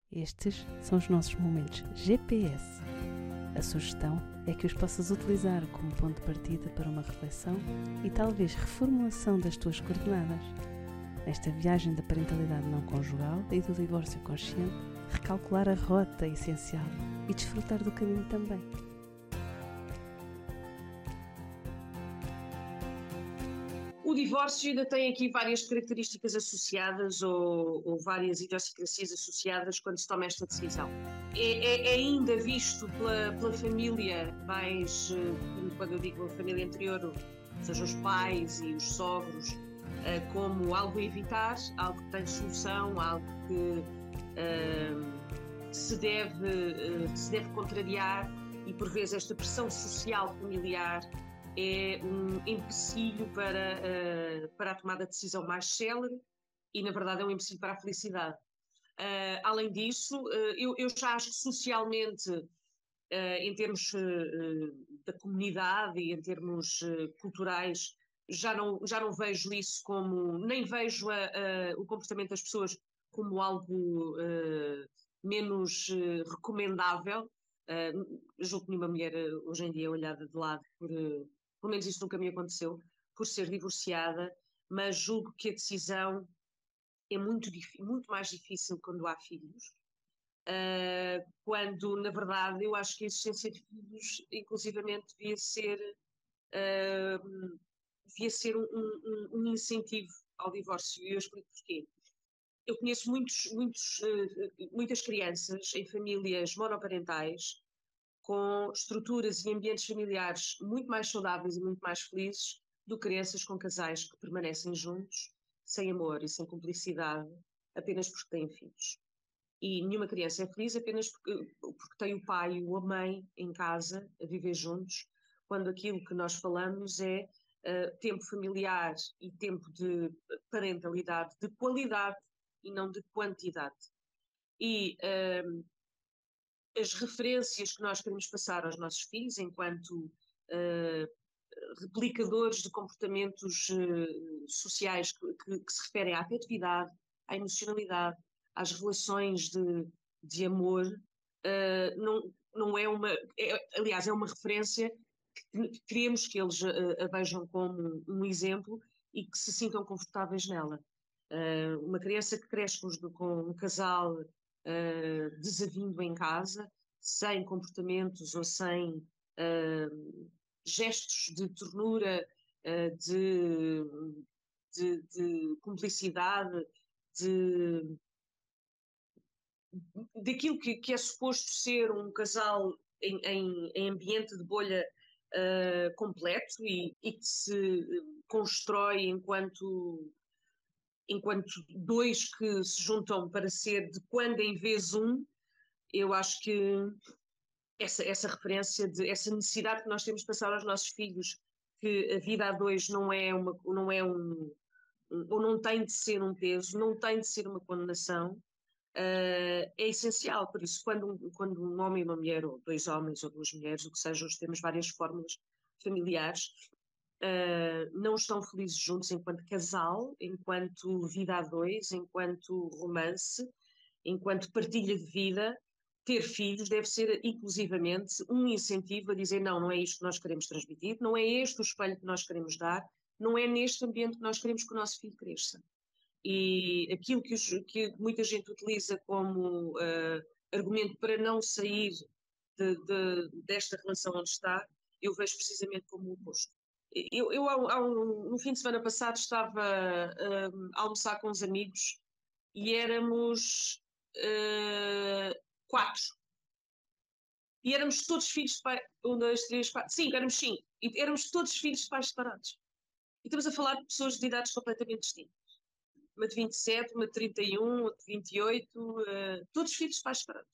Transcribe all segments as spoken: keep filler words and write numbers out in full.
Estes são os nossos momentos G P S. A sugestão é que os possas utilizar como ponto de partida para uma reflexão e talvez reformulação das tuas coordenadas. Nesta viagem da parentalidade não conjugal e do divórcio consciente, recalcular a rota é essencial e desfrutar do caminho também. O divórcio ainda tem aqui várias características associadas ou, ou várias idiosincrasias associadas quando se toma esta decisão. É, é, é ainda visto pela, pela família mais, quando eu digo a família anterior, seja os pais e os sogros, como algo a evitar, algo que tem solução, algo que uh, se, deve, uh, se deve contrariar, e por vezes esta pressão social familiar é um empecilho para, uh, para a tomada de decisão mais célere e, na verdade, é um empecilho para a felicidade. Uh, além disso, uh, eu, eu já acho que socialmente, uh, em termos uh, da comunidade e em termos uh, culturais, já não, já não vejo isso como, nem vejo a, a, o comportamento das pessoas como algo uh, menos uh, recomendável. Uh, julgo que nenhuma mulher uh, hoje em dia é olhada de lado por... Uh, pelo menos isso nunca me aconteceu, por ser divorciada, mas julgo que a decisão é muito, muito mais difícil quando há filhos, uh, quando, na verdade, eu acho que a existência de filhos, inclusivamente, devia ser, uh, devia ser um, um, um incentivo ao divórcio, e eu explico porquê. Eu conheço muitos, muitos, uh, muitas crianças em famílias monoparentais, com estruturas e ambientes familiares muito mais saudáveis e muito mais felizes do que crianças com casais que permanecem juntos, sem amor e sem cumplicidade, apenas porque têm filhos. E nenhuma criança é feliz apenas porque, porque tem o pai ou a mãe em casa a viver juntos, quando aquilo que nós falamos é uh, tempo familiar e tempo de parentalidade de qualidade e não de quantidade. E uh, as referências que nós queremos passar aos nossos filhos enquanto uh, replicadores de comportamentos uh, sociais que, que, que se referem à afetividade, à emocionalidade, às relações de, de amor, uh, não, não é uma... É, aliás, é uma referência que queremos que eles uh, a vejam como um exemplo e que se sintam confortáveis nela. Uh, uma criança que cresce com, com um casal Uh, desavindo em casa, sem comportamentos ou sem uh, gestos de ternura, uh, de, de, de cumplicidade, de, daquilo que, que é suposto ser um casal em, em, em ambiente de bolha uh, completo e, e que se constrói enquanto enquanto dois que se juntam para ser de quando em vez um. Eu acho que essa, essa referência, de, essa necessidade que nós temos de passar aos nossos filhos, que a vida a dois não é, uma, não é um, um, ou não tem de ser um peso, não tem de ser uma condenação, uh, é essencial. Por isso, quando um, quando um homem e uma mulher, ou dois homens ou duas mulheres, o que seja, hoje temos várias fórmulas familiares, Uh, não estão felizes juntos enquanto casal, enquanto vida a dois, enquanto romance, enquanto partilha de vida, ter filhos deve ser inclusivamente um incentivo a dizer não, não é isto que nós queremos transmitir, não é este o espelho que nós queremos dar, não é neste ambiente que nós queremos que o nosso filho cresça. E aquilo que, os, que muita gente utiliza como uh, argumento para não sair de, de, desta relação onde está, eu vejo precisamente como o oposto. Eu, eu há, há um, no fim de semana passado estava uh, a almoçar com uns amigos e éramos uh, quatro. E éramos todos filhos de pai. Um, dois, três, quatro. Cinco, éramos cinco. E éramos todos filhos de pais separados. E estamos a falar de pessoas de idades completamente distintas. Uma de vinte e sete, uma de trinta e um, uma de vinte e oito, uh, todos filhos de pais separados.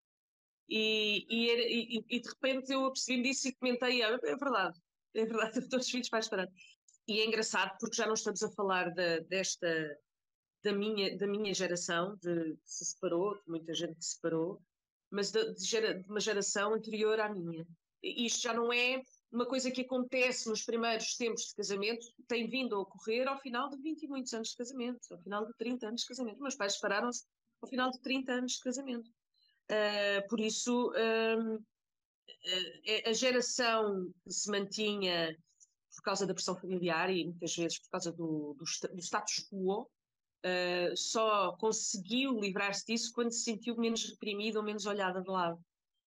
E, e, e, e de repente eu apercebi-me disso e comentei: é, é verdade, é verdade, todos filhos de pais separados. E é engraçado porque já não estamos a falar de, desta, da minha, da minha geração, de, que se separou, de muita gente que se separou, mas de, de, gera, de uma geração anterior à minha. E isto já não é uma coisa que acontece nos primeiros tempos de casamento, tem vindo a ocorrer ao final de vinte e muitos anos de casamento, ao final de trinta anos de casamento. Meus pais separaram-se ao final de trinta anos de casamento. Uh, por isso, um, a geração que se mantinha por causa da pressão familiar e muitas vezes por causa do, do, do status quo, uh, só conseguiu livrar-se disso quando se sentiu menos reprimida ou menos olhada de lado.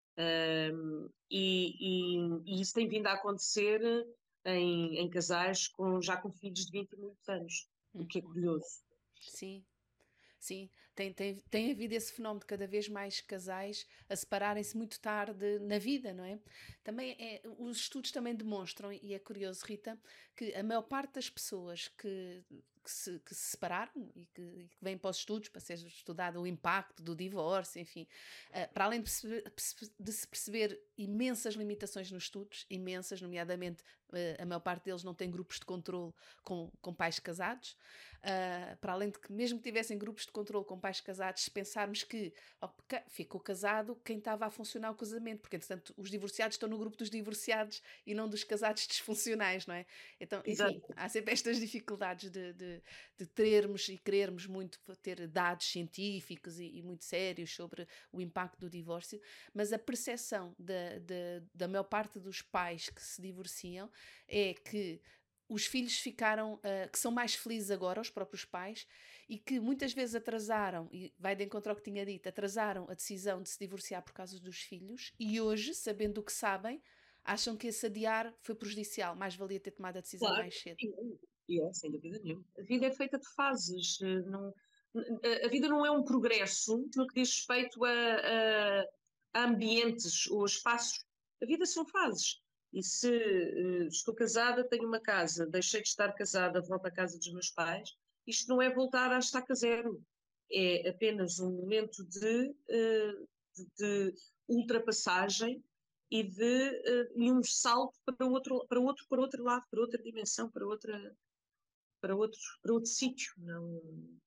Uh, e, e, e isso tem vindo a acontecer em, em casais com, já com filhos de vinte e muitos anos, o que é curioso. Sim. Sim, tem, tem, tem havido esse fenómeno de cada vez mais casais a separarem-se muito tarde na vida, não é? Também é, os estudos também demonstram, e é curioso, Rita, que a maior parte das pessoas que, que, se, que se separaram e que, e que vêm para os estudos para ser estudado o impacto do divórcio, enfim, uh, para além de, perceber, de se perceber imensas limitações nos estudos, imensas, nomeadamente uh, a maior parte deles não tem grupos de controle com, com pais casados. Uh, para além de que mesmo que tivessem grupos de controle com pais casados, se pensarmos que okay, ficou casado quem estava a funcionar o casamento, porque entretanto os divorciados estão no grupo dos divorciados e não dos casados disfuncionais, não é? Então, enfim, Exato. Há sempre estas dificuldades de, de, de termos e querermos muito ter dados científicos e, e muito sérios sobre o impacto do divórcio, mas a percepção da, da, da maior parte dos pais que se divorciam é que os filhos ficaram, uh, que são mais felizes agora, os próprios pais, e que muitas vezes atrasaram, e vai de encontro ao que tinha dito, atrasaram a decisão de se divorciar por causa dos filhos, e hoje, sabendo o que sabem, acham que esse adiar foi prejudicial, mais valia ter tomado a decisão claro, mais cedo. E é, sem dúvida nenhuma. A vida é feita de fases. Não, a vida não é um progresso no que diz respeito a, a, a ambientes ou a espaços. A vida são fases. E se uh, estou casada, tenho uma casa, deixei de estar casada, volto à casa dos meus pais, isto não é voltar a estaca zero. É apenas um momento de, uh, de, de ultrapassagem e de uh, e um salto para outro, para outro, para outro lado, para outra dimensão, para outra, para outro, para outro sítio. Não,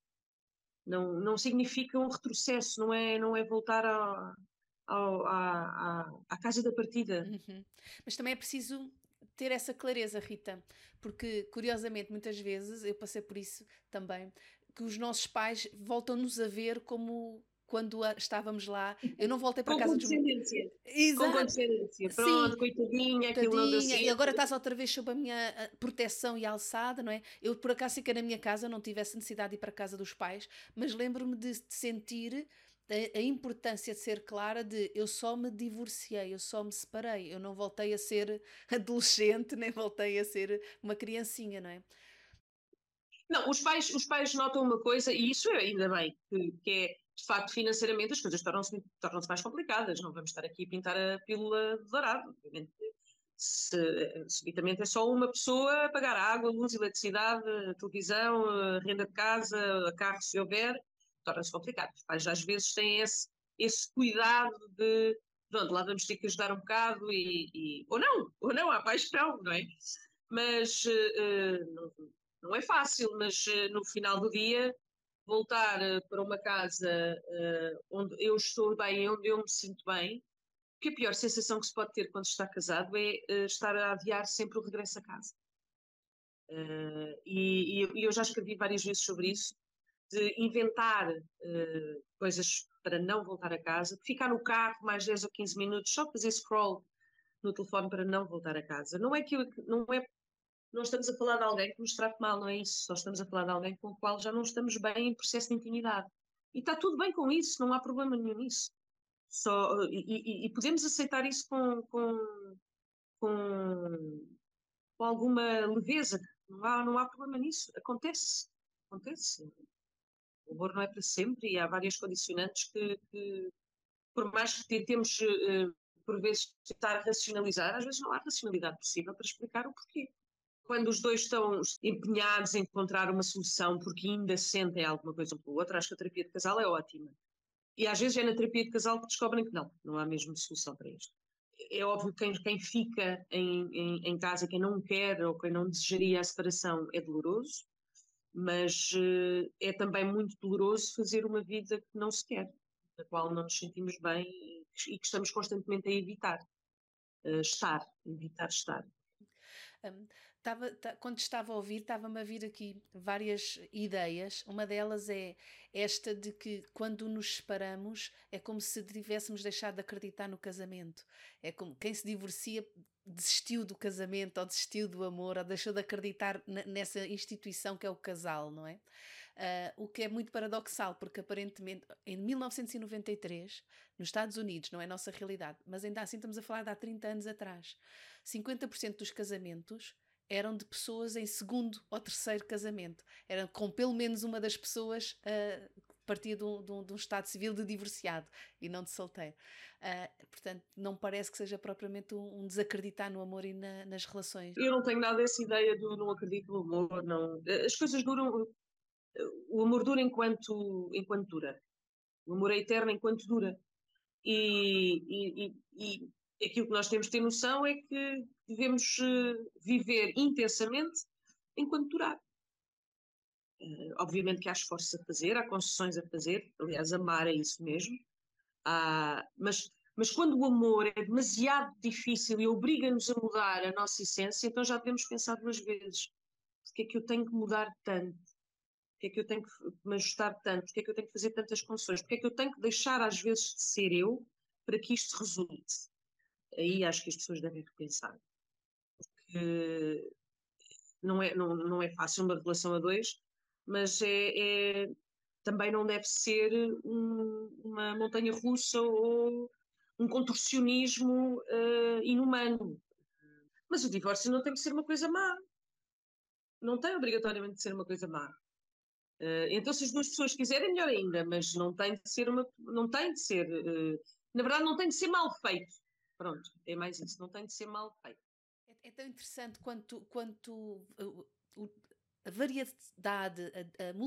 não, não significa um retrocesso, não é, não é voltar a, ao, à, à, à casa da partida. Uhum. Mas também é preciso ter essa clareza, Rita, porque curiosamente muitas vezes, eu passei por isso também, que os nossos pais voltam-nos a ver como quando estávamos lá. Eu não voltei para com casa dos meus... Com condescendência. Pronto, Sim, coitadinha, aquilo não deu certo. E agora estás outra vez sob a minha proteção e alçada, não é? Eu por acaso fiquei na minha casa, não tivesse necessidade de ir para a casa dos pais, mas lembro-me de, de sentir a, a importância de ser clara de eu só me divorciei, eu só me separei, eu não voltei a ser adolescente, nem voltei a ser uma criancinha, não é? Não, os pais, os pais notam uma coisa, e isso é ainda bem, que, que é, de facto, financeiramente as coisas tornam-se tornam-se mais complicadas, não vamos estar aqui a pintar a pílula dourada, obviamente. Se, subitamente é só uma pessoa a pagar água, luz, eletricidade, televisão, renda de casa, carro se houver, torna-se complicado. Os pais às vezes têm esse, esse cuidado de, pronto, lá vamos ter que ajudar um bocado e, e ou não, ou não, há pais que não, não é? Mas uh, não, não é fácil, mas uh, no final do dia voltar uh, para uma casa uh, onde eu estou bem, onde eu me sinto bem, porque a pior sensação que se pode ter quando se está casado é uh, estar a adiar sempre o regresso a casa. Uh, e, e eu já escrevi várias vezes sobre isso, de inventar uh, coisas para não voltar a casa, de ficar no carro mais dez ou quinze minutos, só fazer scroll no telefone para não voltar a casa. Não é que eu, não é não estamos a falar de alguém que nos trate mal, não é isso. Só estamos a falar de alguém com o qual já não estamos bem em processo de intimidade. E está tudo bem com isso, não há problema nenhum nisso. Só, e, e, e podemos aceitar isso com, com, com, com alguma leveza. Não há, não há problema nisso. Acontece. Acontece. O amor não é para sempre e há várias condicionantes que, que por mais que tentemos, uh, por vezes, tentar racionalizar, às vezes não há racionalidade possível para explicar o porquê. Quando os dois estão empenhados em encontrar uma solução porque ainda sentem alguma coisa um pelo outro, acho que a terapia de casal é ótima. E às vezes é na terapia de casal que descobrem que não, não há mesmo solução para isto. É óbvio que quem, quem fica em, em, em casa, quem não quer ou quem não desejaria a separação é doloroso, mas uh, é também muito doloroso fazer uma vida que não se quer, na qual não nos sentimos bem e, e que estamos constantemente a evitar uh, estar, evitar estar. Um, tava, tá, quando estava a ouvir, estava-me a vir aqui várias ideias. Uma delas é esta de que quando nos separamos é como se tivéssemos deixado de acreditar no casamento. É como quem se divorcia desistiu do casamento, ou desistiu do amor, ou deixou de acreditar nessa instituição que é o casal, não é? Uh, o que é muito paradoxal, porque aparentemente em mil novecentos e noventa e três, nos Estados Unidos, não é a nossa realidade, mas ainda assim estamos a falar de há trinta anos atrás, cinquenta por cento dos casamentos eram de pessoas em segundo ou terceiro casamento, eram com pelo menos uma das pessoas uh, partia de um, de, um, de um estado civil de divorciado e não de solteiro. Uh, portanto, não parece que seja propriamente um, um desacreditar no amor e na, nas relações. Eu não tenho nada dessa ideia do não acredito no amor, não. As coisas duram, o amor dura enquanto, enquanto dura. O amor é eterno enquanto dura. E, e, e, e aquilo que nós temos de ter noção é que devemos viver intensamente enquanto durar. Uh, obviamente que há esforços a fazer, há concessões a fazer, aliás, amar é isso mesmo. Ah, mas, mas quando o amor é demasiado difícil e obriga-nos a mudar a nossa essência, então já devemos pensar duas vezes. Porque é que eu tenho que mudar tanto? Porque é que eu tenho que me ajustar tanto? Porque é que eu tenho que fazer tantas concessões? Porque é que eu tenho que deixar às vezes de ser eu para que isto resulte? Aí acho que as pessoas devem repensar. Porque não é, não, não é fácil uma relação a dois, mas é, é, também não deve ser um, uma montanha russa ou um contorcionismo uh, inumano. Mas o divórcio não tem que ser uma coisa má. Não tem obrigatoriamente de ser uma coisa má. Uh, então, se as duas pessoas quiserem, melhor ainda, mas não tem de ser uma. Não tem de ser. Uh, na verdade, não tem de ser mal feito. Pronto, é mais isso. Não tem de ser mal feito. É, é tão interessante quanto, quanto uh, uh, a variedade, a, a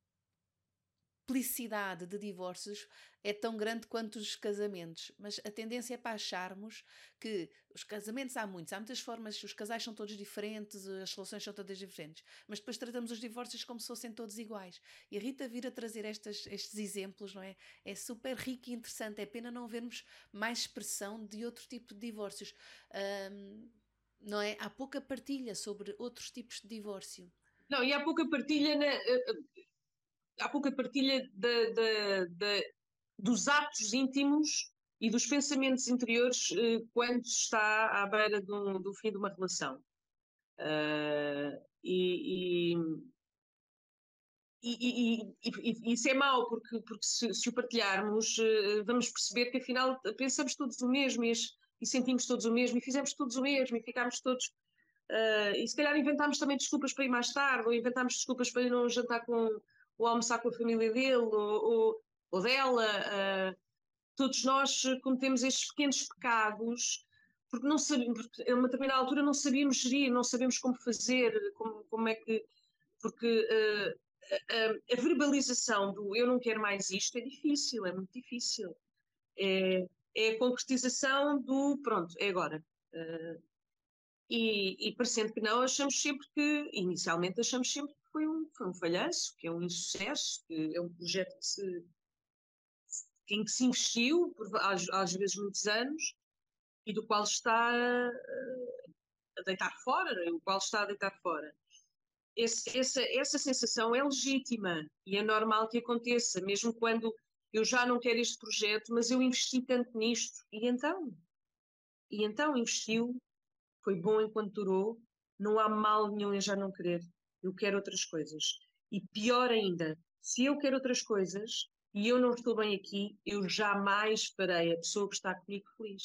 multiplicidade de divórcios é tão grande quanto os casamentos, mas a tendência é para acharmos que os casamentos há muitos, há muitas formas, os casais são todos diferentes, as relações são todas diferentes, mas depois tratamos os divórcios como se fossem todos iguais. E a Rita vir a trazer estas, estes exemplos, não é? É super rico e interessante, é pena não vermos mais expressão de outro tipo de divórcios. Um, não é? Há pouca partilha sobre outros tipos de divórcio. Não, e há pouca partilha na, há pouca partilha de, de, de, dos atos íntimos e dos pensamentos interiores quando se está à beira do, do fim de uma relação. Uh, e, e, e, e, e isso é mau, porque, porque se, se o partilharmos, vamos perceber que afinal pensamos todos o mesmo e, e sentimos todos o mesmo e fizemos todos o mesmo e ficámos todos... Uh, e se calhar inventámos também desculpas para ir mais tarde, ou inventámos desculpas para ir não jantar com, ou almoçar com a família dele ou, ou, ou dela. Uh, todos nós cometemos estes pequenos pecados porque não sabíamos, porque a uma determinada altura não sabíamos gerir, não sabemos como fazer, como, como é que... Porque uh, a, a verbalização do eu não quero mais isto é difícil, é muito difícil. É, é a concretização do pronto, é agora. Uh, E, e parecendo que não, achamos sempre que, inicialmente achamos sempre que foi um, foi um falhanço, que é um insucesso, que é um projeto que se, em que se investiu, por, às, às vezes muitos anos, e do qual está a deitar fora, o qual está a deitar fora. Esse, essa, essa sensação é legítima e é normal que aconteça, mesmo quando eu já não quero este projeto, mas eu investi tanto nisto. E então? E então investiu. Foi bom enquanto durou, não há mal nenhum em já não querer. Eu quero outras coisas. E pior ainda, se eu quero outras coisas e eu não estou bem aqui, eu jamais farei a pessoa que está comigo feliz.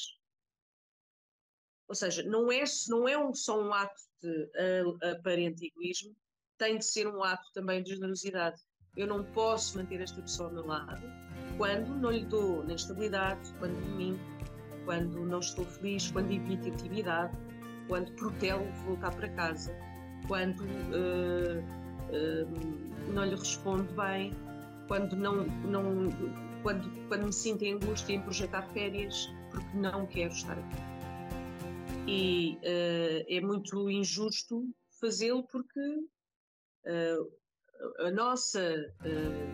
Ou seja, não é, não é um, só um ato de uh, aparente egoísmo, tem de ser um ato também de generosidade. Eu não posso manter esta pessoa ao meu lado quando não lhe dou na estabilidade, quando me minto, quando não estou feliz, quando evito atividade, quando protelo voltar para casa, quando uh, uh, não lhe respondo bem, quando, não, não, quando, quando me sinto em angústia em projetar férias, porque não quero estar aqui. E uh, é muito injusto fazê-lo porque uh, a nossa, uh,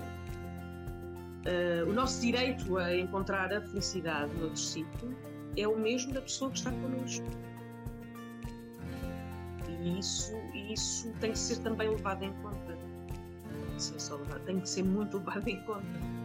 uh, o nosso direito a encontrar a felicidade noutro sítio é o mesmo da pessoa que está connosco. E isso, e isso tem que ser também levado em conta. Tem que ser, só levado, tem que ser muito levado em conta.